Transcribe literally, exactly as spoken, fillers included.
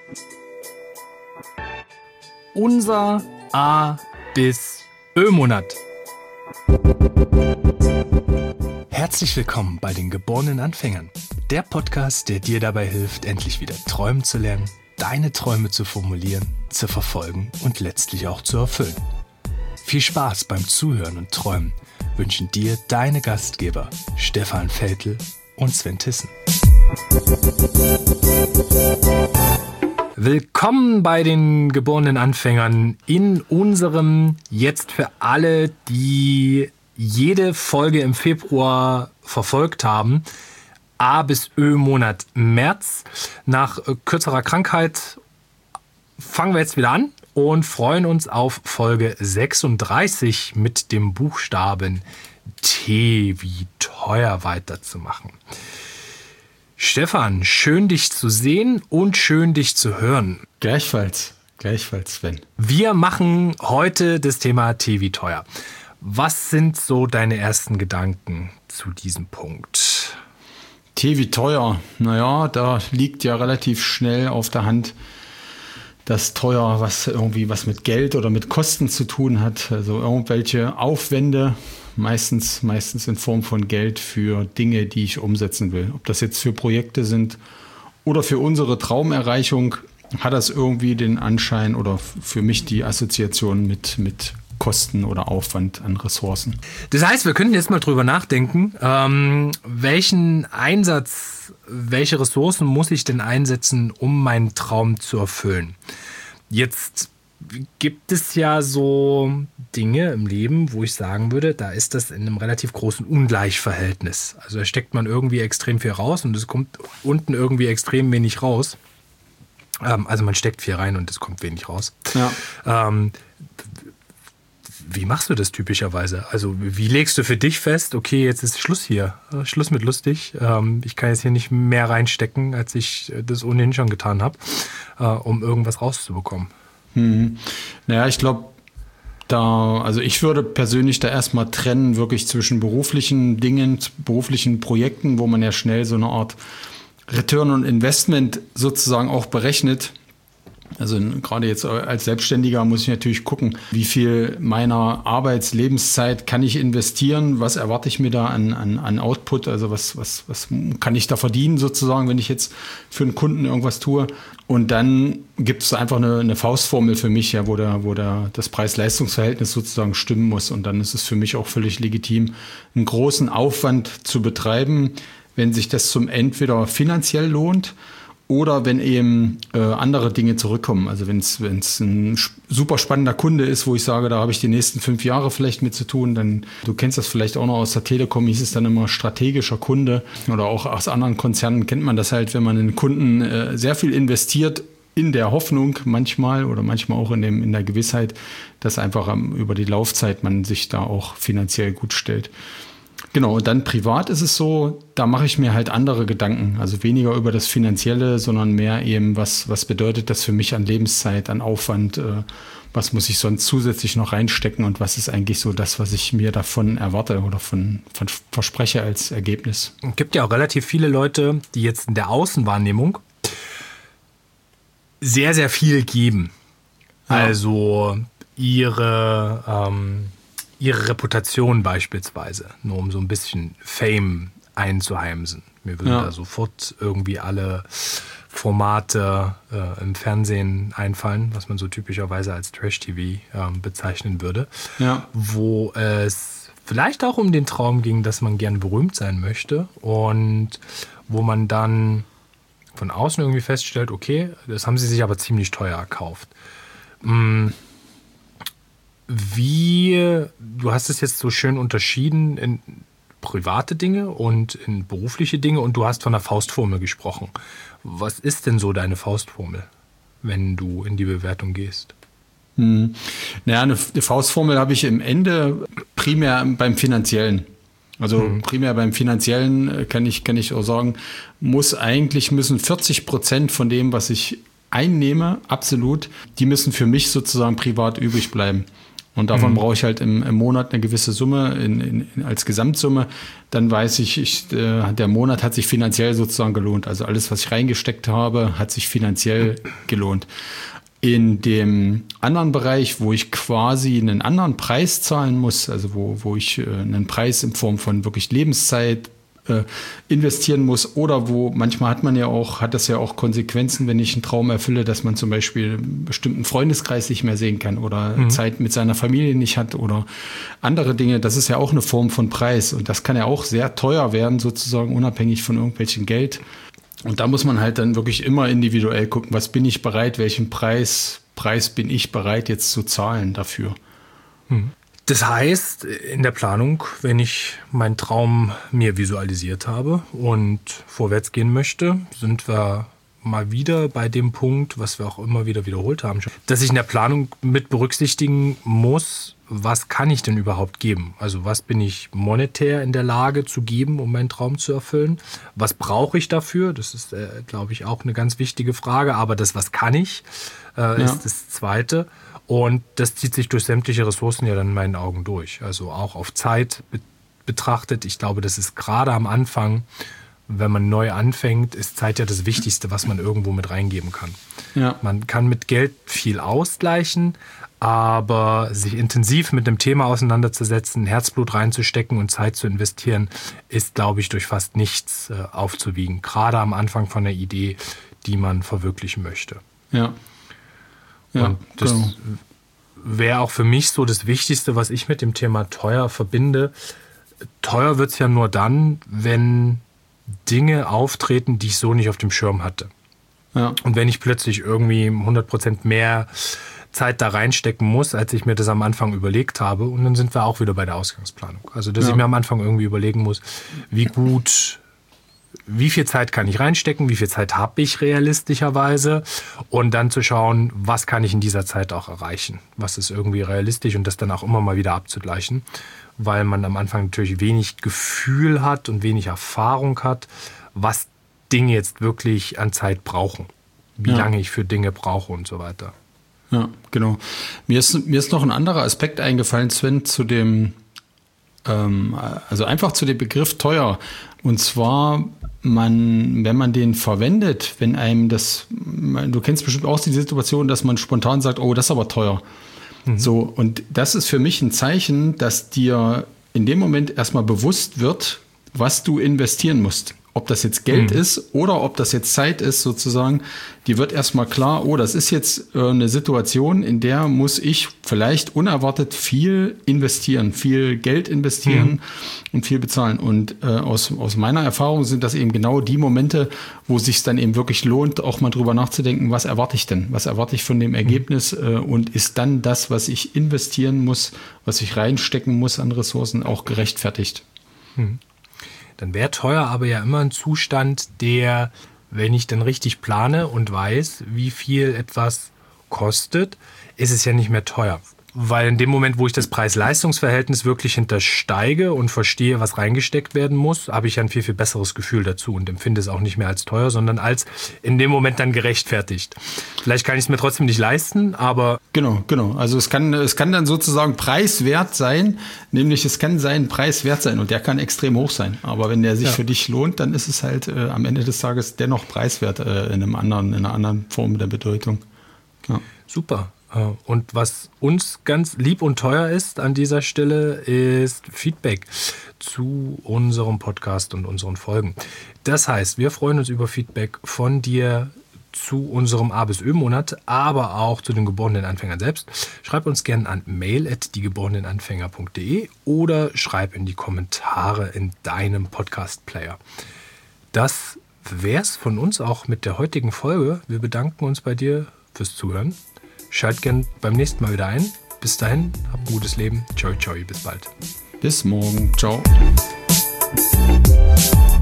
Unser A bis Ö-Monat. Herzlich willkommen bei den geborenen Anfängern. Der Podcast, der dir dabei hilft, endlich wieder träumen zu lernen, deine Träume zu formulieren, zu verfolgen und letztlich auch zu erfüllen. Viel Spaß beim Zuhören und Träumen wünschen dir deine Gastgeber Stefan Veltl und Sven Tissen. Willkommen bei den geborenen Anfängern in unserem jetzt für alle, die jede Folge im Februar verfolgt haben, A bis Ö-Monat März. Nach kürzerer Krankheit fangen wir jetzt wieder an und freuen uns auf Folge sechsunddreißig mit dem Buchstaben T wie teuer weiterzumachen. Stefan, schön dich zu sehen und schön dich zu hören. Gleichfalls, gleichfalls, Sven. Wir machen heute das Thema T wie teuer. Was sind so deine ersten Gedanken zu diesem Punkt? T wie teuer, naja, da liegt ja relativ schnell auf der Hand, dass teuer was irgendwie was mit Geld oder mit Kosten zu tun hat. Also irgendwelche Aufwände, meistens, meistens in Form von Geld für Dinge, die ich umsetzen will. Ob das jetzt für Projekte sind oder für unsere Traumerreichung, hat das irgendwie den Anschein oder für mich die Assoziation mit, mit Kosten oder Aufwand an Ressourcen. Das heißt, wir können jetzt mal drüber nachdenken, ähm, welchen Einsatz, welche Ressourcen muss ich denn einsetzen, um meinen Traum zu erfüllen? Jetzt gibt es ja so Dinge im Leben, wo ich sagen würde, da ist das in einem relativ großen Ungleichverhältnis. Also da steckt man irgendwie extrem viel raus und es kommt unten irgendwie extrem wenig raus. Ähm, also man steckt viel rein und es kommt wenig raus. Ja. Ähm, Wie machst du das typischerweise? Also wie legst du für dich fest, okay, jetzt ist Schluss hier, Schluss mit lustig. Ähm, ich kann jetzt hier nicht mehr reinstecken, als ich das ohnehin schon getan habe, äh, um irgendwas rauszubekommen. Hm. Naja, ich glaube, da, also ich würde persönlich da erstmal trennen, wirklich zwischen beruflichen Dingen, beruflichen Projekten, wo man ja schnell so eine Art Return on Investment sozusagen auch berechnet. Also gerade jetzt als Selbstständiger muss ich natürlich gucken, wie viel meiner Arbeitslebenszeit kann ich investieren, was erwarte ich mir da an, an, an Output, also was, was, was kann ich da verdienen sozusagen, wenn ich jetzt für einen Kunden irgendwas tue. Und dann gibt es einfach eine, eine Faustformel für mich, ja, wo, der, wo der, das Preis-Leistungs-Verhältnis sozusagen stimmen muss. Und dann ist es für mich auch völlig legitim, einen großen Aufwand zu betreiben, wenn sich das zum entweder finanziell lohnt, oder wenn eben äh, andere Dinge zurückkommen. Also wenn es ein super spannender Kunde ist, wo ich sage, da habe ich die nächsten fünf Jahre vielleicht mit zu tun, dann, du kennst das vielleicht auch noch aus der Telekom, hieß es dann immer strategischer Kunde. Oder auch aus anderen Konzernen kennt man das halt, wenn man in Kunden äh, sehr viel investiert, in der Hoffnung manchmal oder manchmal auch in, dem, in der Gewissheit, dass einfach ähm, über die Laufzeit man sich da auch finanziell gut stellt. Genau, und dann privat ist es so, da mache ich mir halt andere Gedanken. Also weniger über das Finanzielle, sondern mehr eben, was, was bedeutet das für mich an Lebenszeit, an Aufwand, äh, was muss ich sonst zusätzlich noch reinstecken und was ist eigentlich so das, was ich mir davon erwarte oder von, von verspreche als Ergebnis. Es gibt ja auch relativ viele Leute, die jetzt in der Außenwahrnehmung sehr, sehr viel geben. Ja. Also ihre... Ähm ihre Reputation beispielsweise, nur um so ein bisschen Fame einzuheimsen. Mir würden ja. da sofort irgendwie alle Formate äh, im Fernsehen einfallen, was man so typischerweise als Trash-T V äh, bezeichnen würde, ja. wo es vielleicht auch um den Traum ging, dass man gern berühmt sein möchte und wo man dann von außen irgendwie feststellt, okay, das haben sie sich aber ziemlich teuer erkauft. Mm. Wie, du hast es jetzt so schön unterschieden in private Dinge und in berufliche Dinge und du hast von der Faustformel gesprochen. Was ist denn so deine Faustformel, wenn du in die Bewertung gehst? Hm. Naja, eine, eine Faustformel habe ich im Ende primär beim Finanziellen. Also hm. primär beim Finanziellen kann ich, kann ich auch sagen, muss eigentlich müssen vierzig Prozent von dem, was ich einnehme, absolut, die müssen für mich sozusagen privat übrig bleiben. Und davon mhm. brauche ich halt im, im Monat eine gewisse Summe in, in, in, als Gesamtsumme. Dann weiß ich, ich äh, der Monat hat sich finanziell sozusagen gelohnt. Also alles, was ich reingesteckt habe, hat sich finanziell gelohnt. In dem anderen Bereich, wo ich quasi einen anderen Preis zahlen muss, also wo, wo ich äh, einen Preis in Form von wirklich Lebenszeit äh, investieren muss, oder wo manchmal hat man ja auch, hat das ja auch Konsequenzen, wenn ich einen Traum erfülle, dass man zum Beispiel einen bestimmten Freundeskreis nicht mehr sehen kann oder mhm. Zeit mit seiner Familie nicht hat oder andere Dinge. Das ist ja auch eine Form von Preis und das kann ja auch sehr teuer werden, sozusagen unabhängig von irgendwelchem Geld. Und da muss man halt dann wirklich immer individuell gucken, was bin ich bereit, welchen Preis, Preis bin ich bereit jetzt zu zahlen dafür. Mhm. Das heißt, in der Planung, wenn ich meinen Traum mir visualisiert habe und vorwärts gehen möchte, sind wir mal wieder bei dem Punkt, was wir auch immer wieder wiederholt haben, dass ich in der Planung mit berücksichtigen muss, was kann ich denn überhaupt geben? Also was bin ich monetär in der Lage zu geben, um meinen Traum zu erfüllen? Was brauche ich dafür? Das ist, äh, glaube ich, auch eine ganz wichtige Frage. Aber das, was kann ich, äh, ja. ist das Zweite. Und das zieht sich durch sämtliche Ressourcen ja dann in meinen Augen durch. Also auch auf Zeit be- betrachtet. Ich glaube, das ist gerade am Anfang, wenn man neu anfängt, ist Zeit ja das Wichtigste, was man irgendwo mit reingeben kann. Ja. Man kann mit Geld viel ausgleichen, aber sich intensiv mit dem Thema auseinanderzusetzen, Herzblut reinzustecken und Zeit zu investieren, ist, glaube ich, durch fast nichts äh, aufzuwiegen. Gerade am Anfang von der Idee, die man verwirklichen möchte. Ja. Ja, und das genau. wäre auch für mich so das Wichtigste, was ich mit dem Thema teuer verbinde. Teuer wird es ja nur dann, wenn Dinge auftreten, die ich so nicht auf dem Schirm hatte. Ja. Und wenn ich plötzlich irgendwie hundert Prozent mehr Zeit da reinstecken muss, als ich mir das am Anfang überlegt habe. Und dann sind wir auch wieder bei der Ausgangsplanung. Also, dass ja. ich mir am Anfang irgendwie überlegen muss, wie gut, wie viel Zeit kann ich reinstecken, wie viel Zeit habe ich realistischerweise und dann zu schauen, was kann ich in dieser Zeit auch erreichen. Was ist irgendwie realistisch und das dann auch immer mal wieder abzugleichen, weil man am Anfang natürlich wenig Gefühl hat und wenig Erfahrung hat, was Dinge jetzt wirklich an Zeit brauchen, wie ja. lange ich für Dinge brauche und so weiter. Ja, genau. Mir ist, mir ist noch ein anderer Aspekt eingefallen, Sven, zu dem, ähm, also einfach zu dem Begriff teuer. Und zwar, man, wenn man den verwendet, wenn einem das, du kennst bestimmt auch die Situation, dass man spontan sagt, oh, das ist aber teuer. Mhm. So, und das ist für mich ein Zeichen, dass dir in dem Moment erstmal bewusst wird, was du investieren musst. Ob das jetzt Geld mhm. ist oder ob das jetzt Zeit ist, sozusagen, die wird erstmal klar, oh, das ist jetzt äh, eine Situation, in der muss ich vielleicht unerwartet viel investieren, viel Geld investieren mhm. und viel bezahlen. Und äh, aus, aus meiner Erfahrung sind das eben genau die Momente, wo es sich dann eben wirklich lohnt, auch mal drüber nachzudenken, was erwarte ich denn? Was erwarte ich von dem Ergebnis? Mhm. Äh, und ist dann das, was ich investieren muss, was ich reinstecken muss an Ressourcen, auch gerechtfertigt? Mhm. Dann wäre teuer aber ja immer ein Zustand, der, wenn ich dann richtig plane und weiß, wie viel etwas kostet, ist es ja nicht mehr teuer. Weil in dem Moment, wo ich das Preis-Leistungs-Verhältnis wirklich hintersteige und verstehe, was reingesteckt werden muss, habe ich ein viel, viel besseres Gefühl dazu und empfinde es auch nicht mehr als teuer, sondern als in dem Moment dann gerechtfertigt. Vielleicht kann ich es mir trotzdem nicht leisten, aber... Genau, genau. Also es kann, es kann dann sozusagen preiswert sein, nämlich es kann seinen Preis wert sein und der kann extrem hoch sein. Aber wenn der sich ja. für dich lohnt, dann ist es halt äh, am Ende des Tages dennoch preiswert äh, in einem anderen, in einer anderen Form der Bedeutung. Ja. Super. Und was uns ganz lieb und teuer ist an dieser Stelle, ist Feedback zu unserem Podcast und unseren Folgen. Das heißt, wir freuen uns über Feedback von dir zu unserem A bis Ö-Monat, aber auch zu den geborenen Anfängern selbst. Schreib uns gerne an mail at diegeborenenanfänger punkt de oder schreib in die Kommentare in deinem Podcast-Player. Das wär's von uns auch mit der heutigen Folge. Wir bedanken uns bei dir fürs Zuhören. Schalt gern beim nächsten Mal wieder ein. Bis dahin, habt ein gutes Leben. Ciao, ciao, bis bald. Bis morgen. Ciao.